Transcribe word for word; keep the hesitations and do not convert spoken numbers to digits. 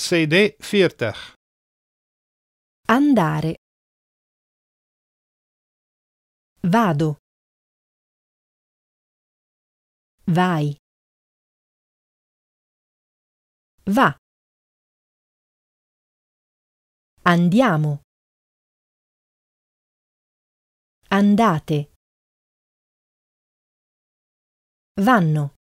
C D veertig. Andare. Vado. Vai. Va. Andiamo. Andate. Vanno.